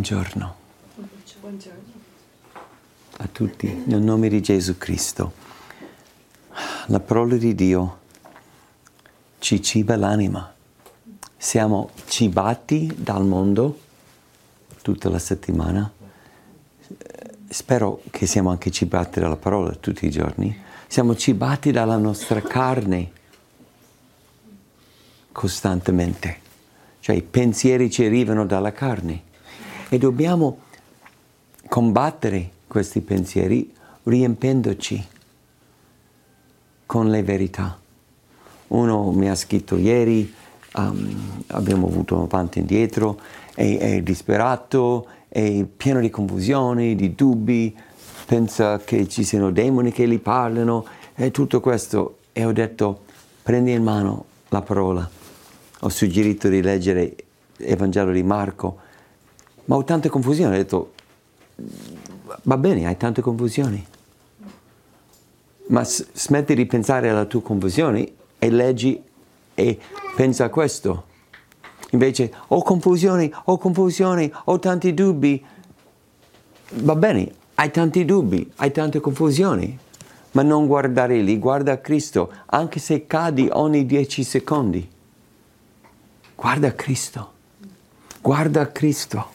Buongiorno. Buongiorno. A tutti, nel nome di Gesù Cristo. La parola di Dio ci ciba l'anima. Siamo cibati dal mondo tutta la settimana. Spero che siamo anche cibati dalla parola tutti i giorni. Siamo cibati dalla nostra carne costantemente. Cioè i pensieri ci arrivano dalla carne. E dobbiamo combattere questi pensieri riempendoci con le verità. Uno mi ha scritto ieri, abbiamo avuto un avanti e indietro, è disperato, è pieno di confusione, di dubbi, pensa che ci siano demoni che gli parlano, e tutto questo. E ho detto, prendi in mano la parola. Ho suggerito di leggere l'Evangelo di Marco, ma ho tante confusioni. Ho detto, va bene, hai tante confusioni, ma smetti di pensare alla tua confusione e leggi e pensa a questo. Invece, ho confusioni, ho tanti dubbi. Va bene, hai tanti dubbi, hai tante confusioni, ma non guardare lì, guarda a Cristo, anche se cadi ogni 10 secondi. Guarda a Cristo, guarda a Cristo.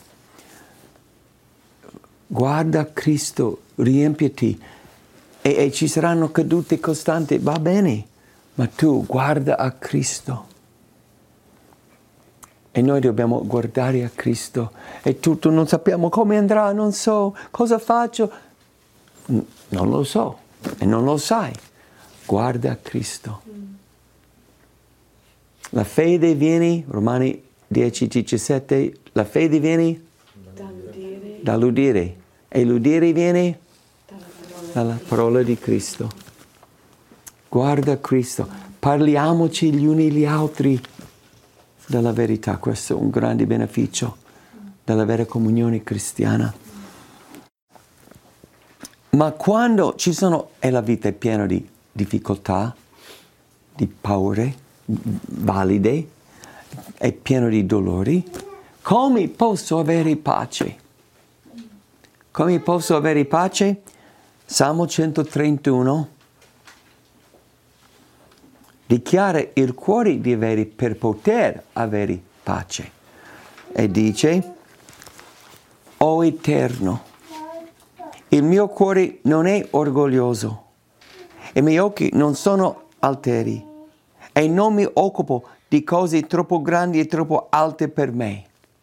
Guarda Cristo, riempiti e ci saranno cadute costanti, va bene, ma tu guarda a Cristo. E noi dobbiamo guardare a Cristo e tutto, non sappiamo come andrà, non so, cosa faccio. Non lo so e non lo sai. Guarda a Cristo. La fede viene, Romani 10:17, la fede viene dall'udire. E l'udire viene dalla parola di Cristo. Guarda Cristo, parliamoci gli uni gli altri della verità. Questo è un grande beneficio della vera comunione cristiana. Ma quando ci sono, e la vita è piena di difficoltà, di paure valide, è pieno di dolori, come posso avere pace? Come posso avere pace? Salmo 131 dichiara il cuore di avere per poter avere pace. E dice, o Eterno, il mio cuore non è orgoglioso, i miei occhi non sono alteri, e non mi occupo di cose troppo grandi e troppo alte per me.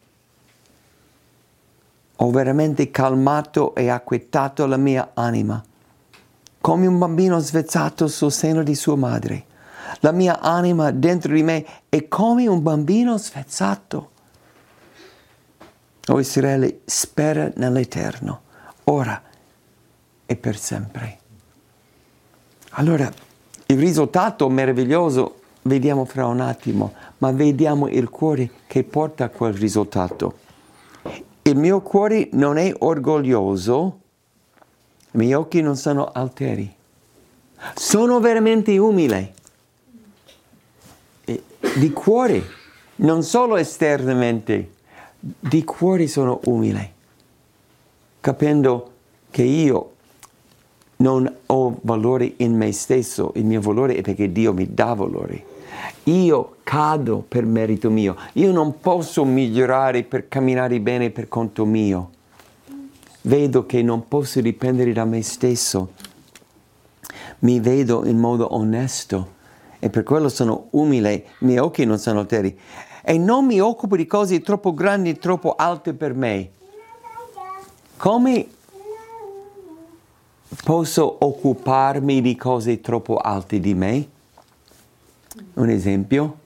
Ho veramente calmato e acquietato la mia anima, come un bambino svezzato sul seno di sua madre. La mia anima dentro di me è come un bambino svezzato. O Israele, spera nell'Eterno, ora e per sempre. Allora, il risultato meraviglioso vediamo fra un attimo, ma vediamo il cuore che porta a quel risultato. Il mio cuore non è orgoglioso, i miei occhi non sono alteri. Sono veramente umile. Di cuore, non solo esternamente, di cuore sono umile. Capendo che io non ho valore in me stesso, il mio valore è perché Dio mi dà valore. Io cado per merito mio. Io non posso migliorare per camminare bene per conto mio. Vedo che non posso dipendere da me stesso. Mi vedo in modo onesto e per quello sono umile. I miei occhi non sono alteri. E non mi occupo di cose troppo grandi e troppo alte per me. Come posso occuparmi di cose troppo alte di me? Un esempio,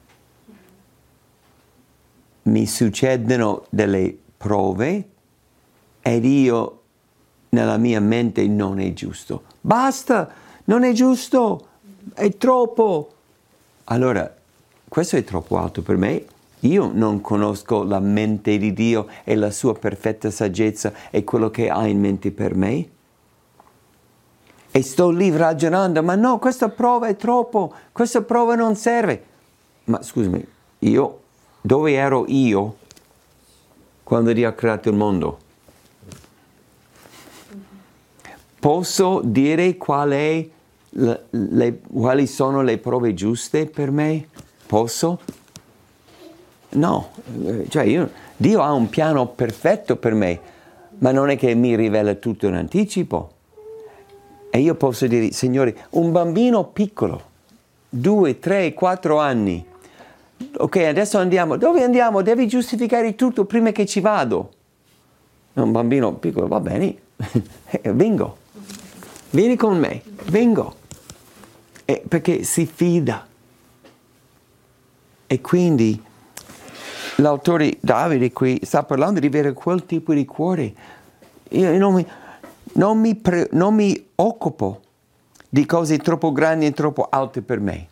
mi succedono delle prove ed io nella mia mente non è giusto. Basta, non è giusto, è troppo. Allora, questo è troppo alto per me. Io non conosco la mente di Dio e la sua perfetta saggezza e quello che ha in mente per me. E sto lì ragionando, ma no, questa prova è troppo, questa prova non serve. Ma scusami, dove ero io quando Dio ha creato il mondo? Posso dire quali sono le prove giuste per me? Posso? No, cioè Dio ha un piano perfetto per me, ma non è che mi rivela tutto in anticipo. E io posso dire, Signore, un bambino piccolo, 2, 3, 4 anni, ok, adesso andiamo. Dove andiamo? Devi giustificare tutto prima che ci vado. Un bambino piccolo, va bene, vengo. Vieni con me, vengo. Perché si fida. E quindi l'autore Davide qui sta parlando di avere quel tipo di cuore. Io non mi occupo di cose troppo grandi e troppo alte per me.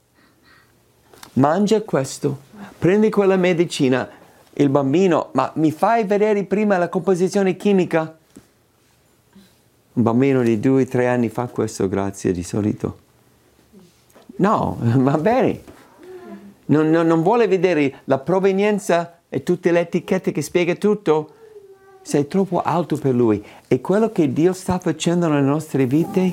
Mangia questo, prendi quella medicina, il bambino, ma mi fai vedere prima la composizione chimica? Un bambino di 2-3 anni fa questo, grazie, di solito. No, va bene. Non vuole vedere la provenienza e tutte le etichette che spiega tutto. Sei troppo alto per lui. E quello che Dio sta facendo nelle nostre vite,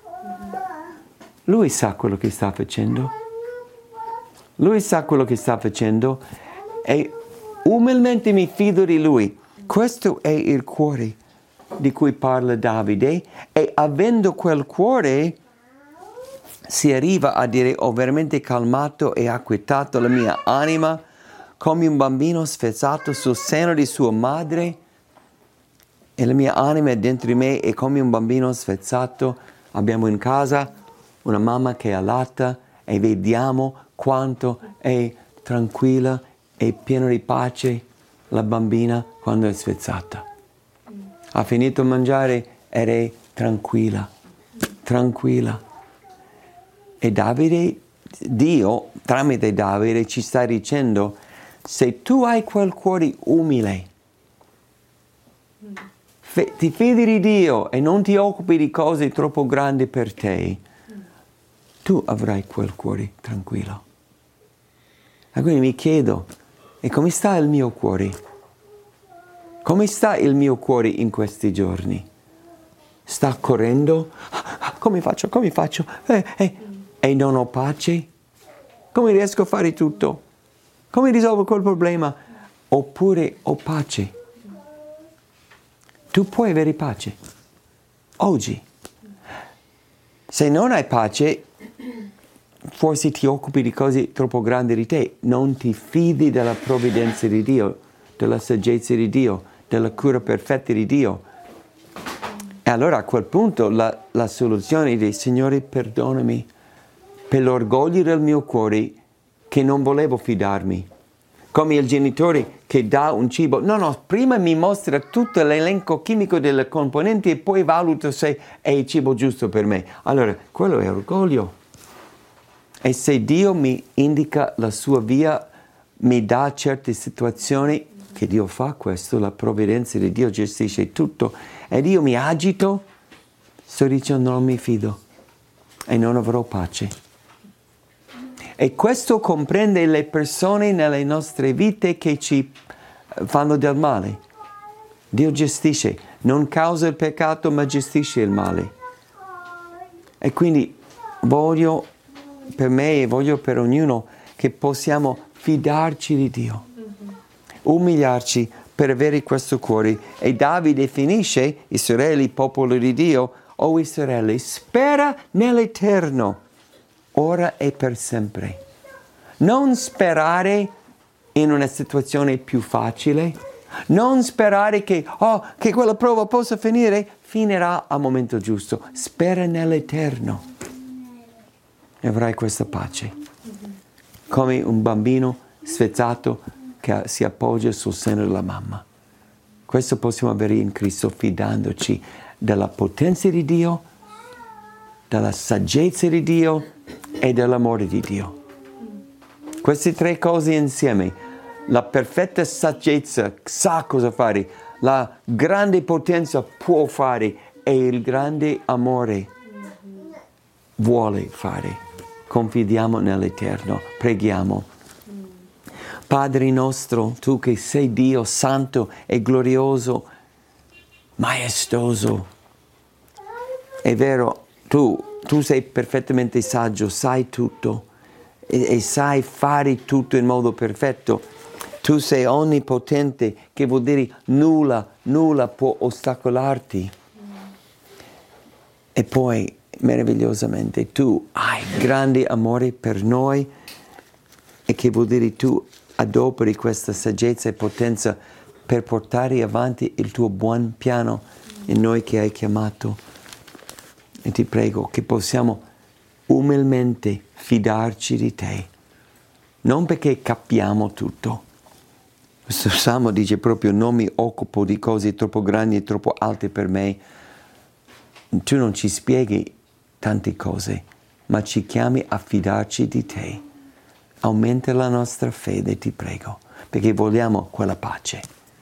Lui sa quello che sta facendo. Lui sa quello che sta facendo e umilmente mi fido di Lui. Questo è il cuore di cui parla Davide, e avendo quel cuore si arriva a dire: ho veramente calmato e acquietato la mia anima come un bambino svezzato sul seno di sua madre, e la mia anima è dentro di me è come un bambino svezzato. Abbiamo in casa una mamma che è allata e vediamo quanto è tranquilla e piena di pace la bambina quando è svezzata. Ha finito di mangiare ed è tranquilla. E Davide, Dio, tramite Davide, ci sta dicendo: se tu hai quel cuore umile, ti fidi di Dio e non ti occupi di cose troppo grandi per te, tu avrai quel cuore tranquillo. E quindi mi chiedo, e come sta il mio cuore? Come sta il mio cuore in questi giorni? Sta correndo? Come faccio? E non ho pace? Come riesco a fare tutto? Come risolvo quel problema? Oppure ho pace? Tu puoi avere pace oggi. Se non hai pace, forse ti occupi di cose troppo grandi di te. Non ti fidi della provvidenza di Dio, della saggezza di Dio, della cura perfetta di Dio. E allora a quel punto la soluzione è: Signore, perdonami per l'orgoglio del mio cuore che non volevo fidarmi. Come il genitore che dà un cibo. No, prima mi mostra tutto l'elenco chimico delle componenti e poi valuto se è il cibo giusto per me. Allora, quello è orgoglio. E se Dio mi indica la sua via, mi dà certe situazioni, che Dio fa questo, la provvidenza di Dio gestisce tutto, ed io mi agito, sto dicendo: non mi fido e non avrò pace. E questo comprende le persone nelle nostre vite che ci fanno del male. Dio gestisce, non causa il peccato, ma gestisce il male. E quindi voglio per me e voglio per ognuno che possiamo fidarci di Dio, umiliarci per avere questo cuore. E Davide finisce: Israele, popolo di Dio, o Israele, spera nell'Eterno, ora e per sempre. Non sperare in una situazione più facile, non sperare che quella prova possa finirà al momento giusto. Spera nell'Eterno e avrai questa pace, come un bambino svezzato che si appoggia sul seno della mamma. Questo possiamo avere in Cristo, fidandoci della potenza di Dio, della saggezza di Dio e dell'amore di Dio. Queste tre cose insieme: la perfetta saggezza sa cosa fare, la grande potenza può fare e il grande amore vuole fare. Confidiamo nell'Eterno, preghiamo. Padre nostro, tu che sei Dio santo e glorioso, maestoso. È vero, tu sei perfettamente saggio, sai tutto e sai fare tutto in modo perfetto. Tu sei onnipotente, che vuol dire nulla può ostacolarti. E poi, meravigliosamente, tu hai grande amore per noi, e che vuol dire tu adoperi questa saggezza e potenza per portare avanti il tuo buon piano in noi che hai chiamato. E ti prego che possiamo umilmente fidarci di te, non perché capiamo tutto. Questo Salmo dice proprio: non mi occupo di cose troppo grandi e troppo alte per me. Tu non ci spieghi tante cose, ma ci chiami a fidarci di te. Aumenta la nostra fede, ti prego, perché vogliamo quella pace.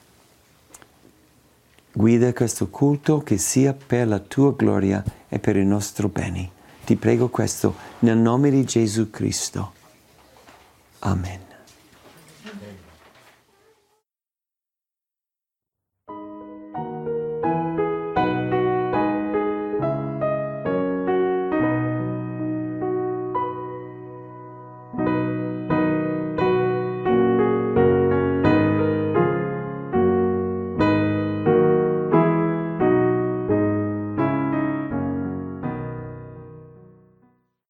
Guida questo culto che sia per la tua gloria e per il nostro bene. Ti prego questo nel nome di Gesù Cristo. Amen.